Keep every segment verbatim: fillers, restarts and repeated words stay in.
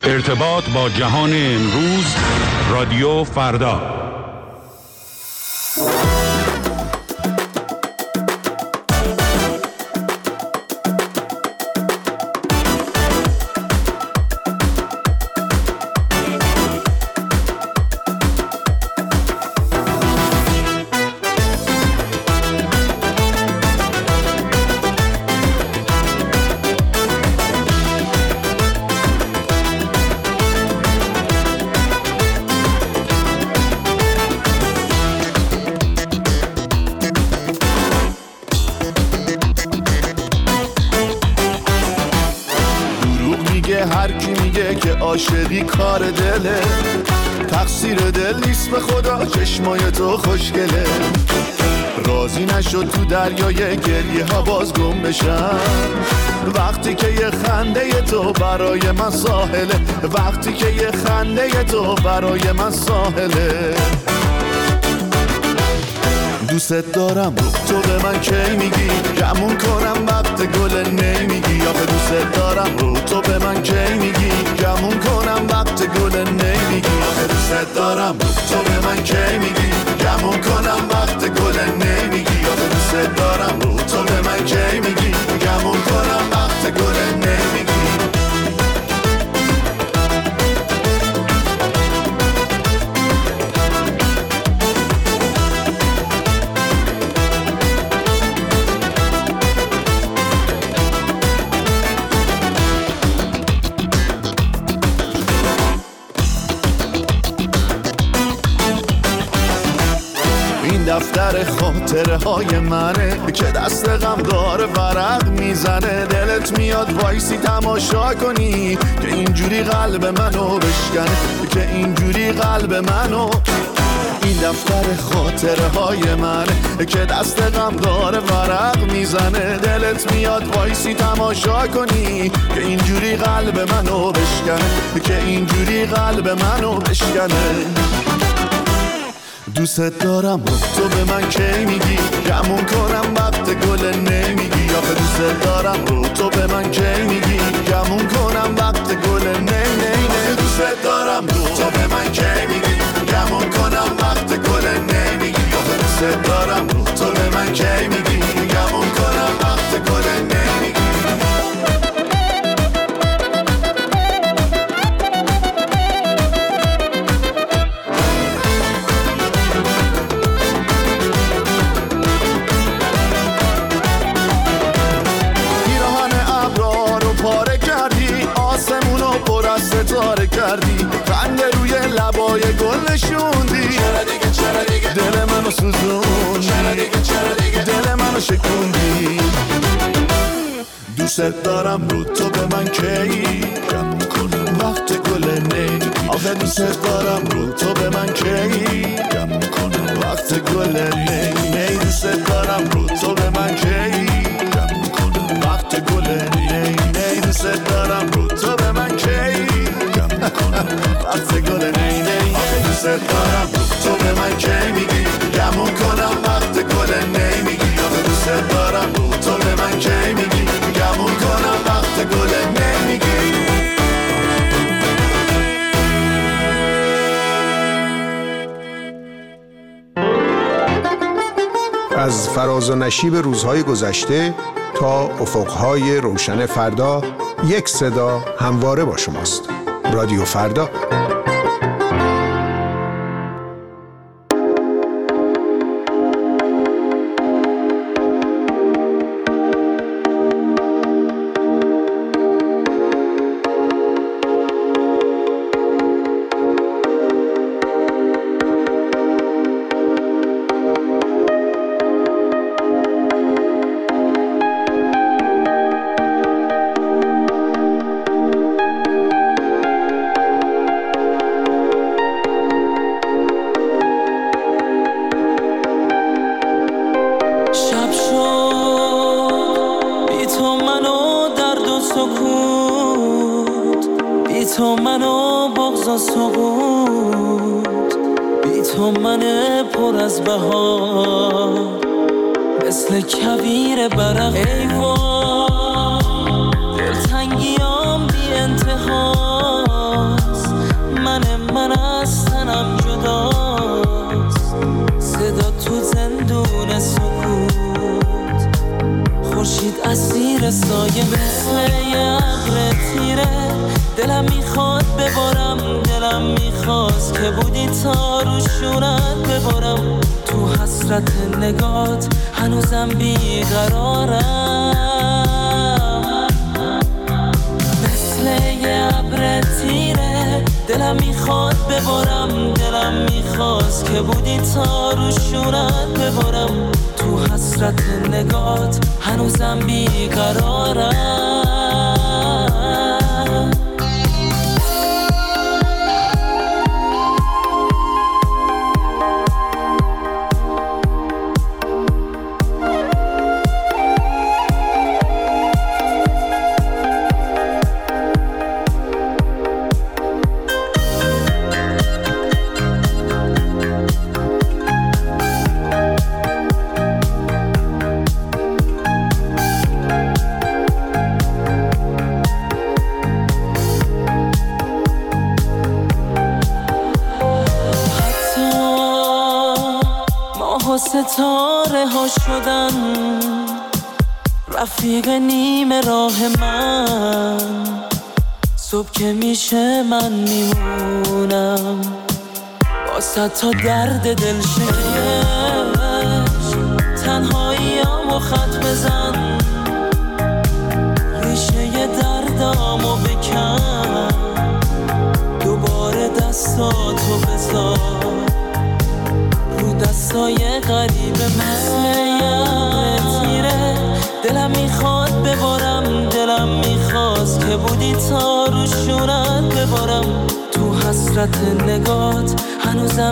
ارتباط با جهان امروز، رادیو فردا. عاشقی کار دله، تقصیر دل نیست به خدا، چشمای تو خوشگله. راضی نشد تو دریای گریه ها باز گم بشم، وقتی که یه خنده تو برای من ساحله، وقتی که یه خنده تو برای من ساحله. دوست دارم تو به من کی میگی، گمون کنم وقت گل نمیگی. آخه دوست دارم رو تو به من کی میگی، گمون کنم وقت گل نمیگی. آخه دوست دارم رو تو به من کی میگی، گمون کنم وقت گل نمیگی. آخه دوست دارم رو تو به من کی میگی، گمون کنم وقت گل نمیگی. دفتر خاطره های منه که دست غم داره ورق میزنه. دلت میاد وایسی تماشا کنی که اینجوری قلب منو بشکنه، که اینجوری قلب منو. این دفتر خاطره های منه که دست غم داره ورق میزنه. دلت میاد وایسی تماشا کنی که اینجوری قلب منو بشکنه، که اینجوری قلب منو بشکنه. دوست دارم تو به من کی میگی، گمون کنم وقت گل نمیگی. آخه دوست دارم رو تو به من کی میگی، گمون کنم وقت گل نی نی نی. دوست دارم رو تو به من کی میگی، گمون کنم وقت گل نمیگی. آخه دوست دارم رو تو به من کی میگی، گمون کنم وقت گل نمیگی. ستاره کردی، رنگ روی لبای گل نشوندی. چرا دیگه چرا دیگه دل منو سوزوندی، چرا دیگه چرا دیگه دل منو شکوندی. دوست دارم رو تو به من کی، گمون کنم وقت گل نمیگی. آخه دوست دارم رو تو به من کی، گمون کنم وقت گل نمیگی. دوست دارم رو تو به من کی، گمون کنم وقت گل نمیگی. دوست دارم رو تو به من کی، وقت گل نی نی. آخه دوست دارم تو به من کی میگی، گمون کنم وقت گل نمیگی. آخه دوست دارم تو به من کی میگی، گمون کنم وقت گل نمیگی. از فراز و نشیب روزهای گذشته تا افقهای روشن فردا، یک صدا همواره با شماست. رادیو فردا. تو منو بغض و سقوط، بی تو من پر از بهار، مثل کویر برق. ای وای دلتنگیام بی انتها، ابر تیره دلم میخواد ببارم، دلم میخواست که بودی تا رو شونت ببارم. تو حسرت نگات هنوزم بیقرارم، مثل یه ابر تیره دلم میخواد ببارم، دلم میخواست که بودی تا رو شونت ببارم. تو حسرت نگات هنوزم بیقرارم. ستاره ها شدن رفیق نیم راه من، صبح که میشه من میمونم واسه تا درد دلشش، تنهاییامو خط بزن، ریشه دردامو بکن، دوباره دستاتو بذار دستای غریب مثل یه تیره دلم میخواد ببارم، دلم میخواست که بودی تا رو شونت ببارم. تو حسرت نگات هنوزم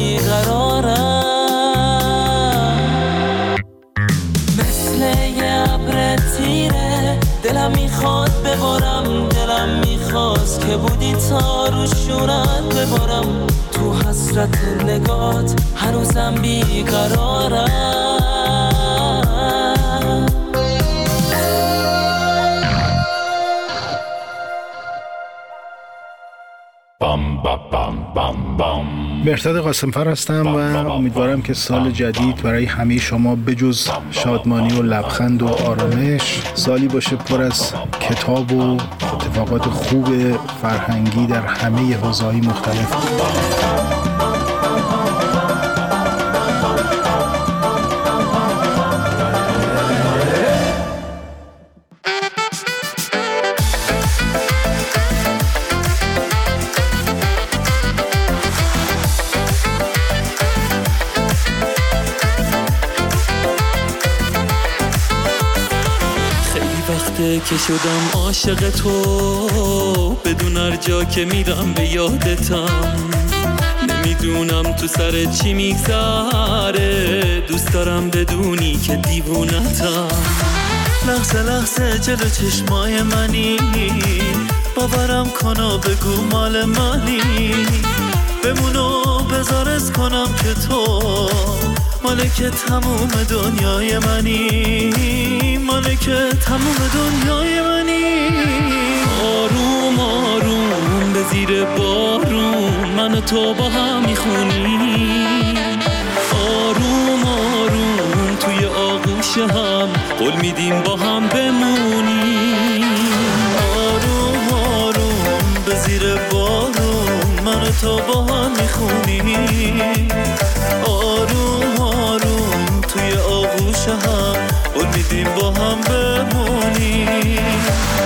بیقرارم، مثل یه ابر تیره دلم میخواد ببارم، دلم میخواست که بودی تا رو شونت ببارم. تو حسرت نگات هنوزم بیقرارم. بام بام بام بام. مهرداد قاسمفر هستم و امیدوارم که سال جدید برای همه شما بجز شادمانی و لبخند و آرامش سالی باشه پر از کتاب و اتفاقات خوب فرهنگی در همه حوزه‌های مختلف. که شدم عاشق تو، بدون هر جا که میرم به یادتم، نمیدونم تو سر چی میگذره، دوست دارم بدونی که دیوونتم. لحظه لحظه جلو چشمای منی، باورم کن و بگو مال منی، بمونو بذار از کنم که تو مالک تموم دنیای منی، مالک تموم دنیای منی. آروم آروم به زیر بارون من و تو با هم میخونیم، آروم آروم توی آغوش هم قول میدیم با هم بمونیم. آروم آروم به زیر بارون من و تو با هم میخونیم، آروم آروم توی آغوش هم قول میدیم با هم بمونیم.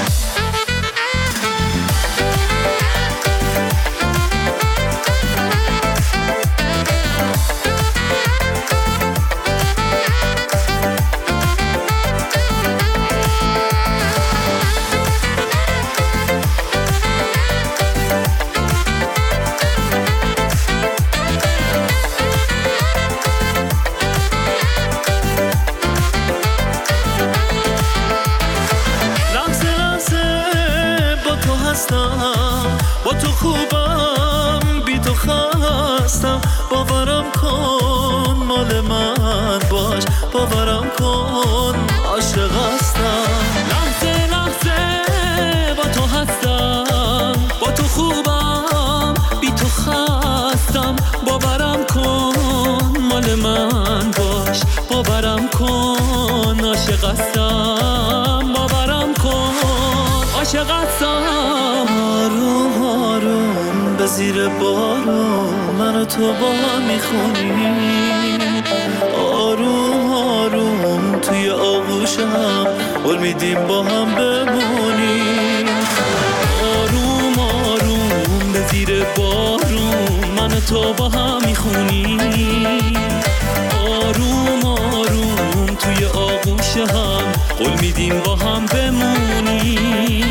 با تو خوبم بی تو خستم، باورم کن مال من باش، باورم کن عاشق هستم. لحظه لحظه با تو هستم، با تو خوبم بی تو خستم، باورم کن مال من باش، باورم کن عاشق هستم، باورم کن عاشق هستم. آروم آروم به زیر بارون من و تو با هم میخونیم، آروم آروم توی آغوش هم قول میدیم با هم بمونیم، آروم آروم به زیر بارون من و تو با هم میخونیم، آروم آروم توی آغوش هم قول میدیم با هم بمونیم.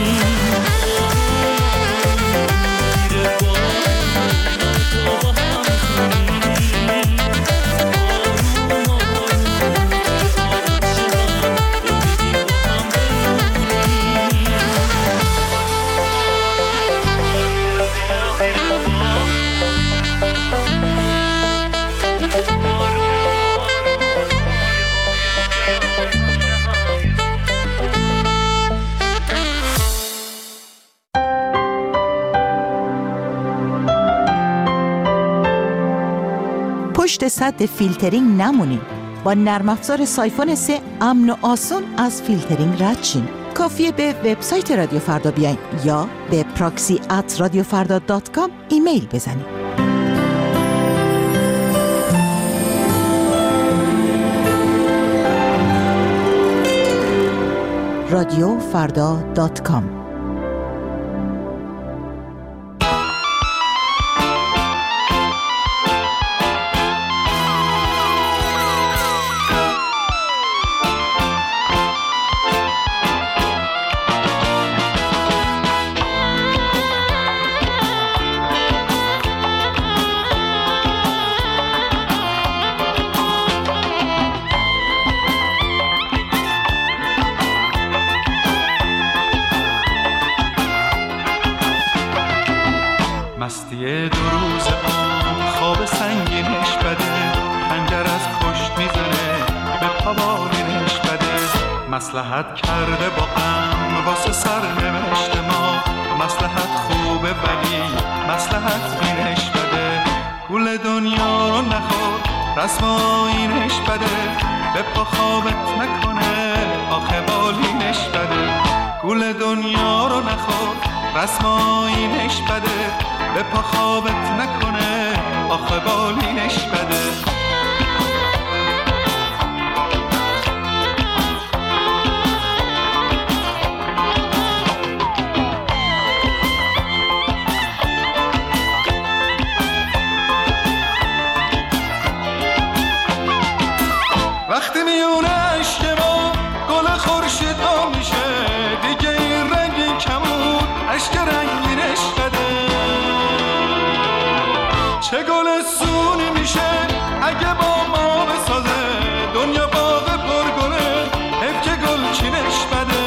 پشت سد فیلترینگ نمونین. با نرم افزار سایفون سه امن و آسون از فیلترینگ رد شین. کافیه به وبسایت رادیو فردا بیاین یا به پراکسی ات رادیو فردا دات کام ایمیل بزنین. رادیو فردا دات کام. مستی دو روز آن خواب سنگینش بده، خنجر از پشت میزنه به پابالینش بده، مصلحت کرده با غم واسه سرنوشت ما، مصلحت خوبه ولی مصلحت بینش بده، گول دنیا رو نخور رسم آیینش بده، به پا خوابت نکنه آخه بالینش بده، گول دنیا رو نخور رسم آیینش بده، به پا خوابت نکنه آخه بالینش بده. وقتی میونه عشق ما گل خورشید ها میشه، دیگه این رنگی کمون عشق رنگینش بده، چه گل سونی میشه اگه با ما بسازه، دنیا باغ پرگله حیف که گل چینش بده،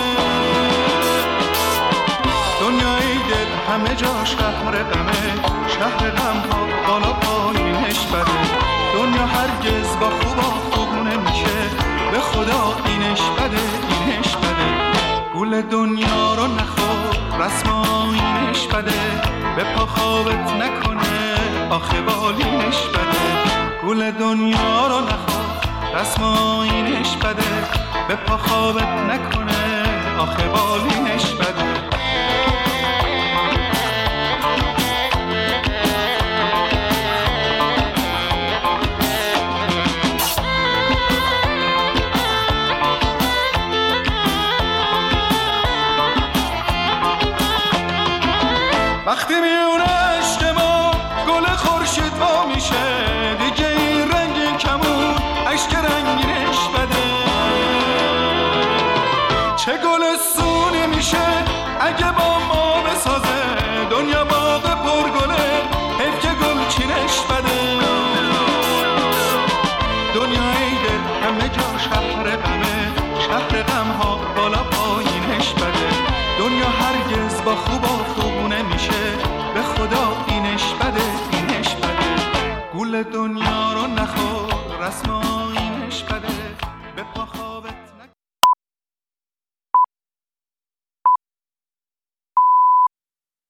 دنیای دل همه جا شهر غمه، شهر غم ها بالا پایینش بده، دنیا هرگز با خوبا خوب نمیشه، به خدا اینش بده اینش بده، گول دنیا رو نخور رسم آیینش بده، به پا خوابت نکنه آخه بالینش بده، گول دنیا رو نخور رسم آیینش بده، به پا خوابت نکنه آخه بالینش بده. وقتی میونه عشق ما گل خورشید وا میشه، دیگه این رنگی کمون عشق رنگینش بده، چه گل سونی میشه اگه با ما بسازه، دنیا باغ پرگله حیف که گل چینش بده، دنیای دل همه جا شهر غمه، شهر غم ها بالا پایینش بده، دنیا هرگز با خوبا خوب نمیشه، به خدا اینش بده اینش بده، گول دنیا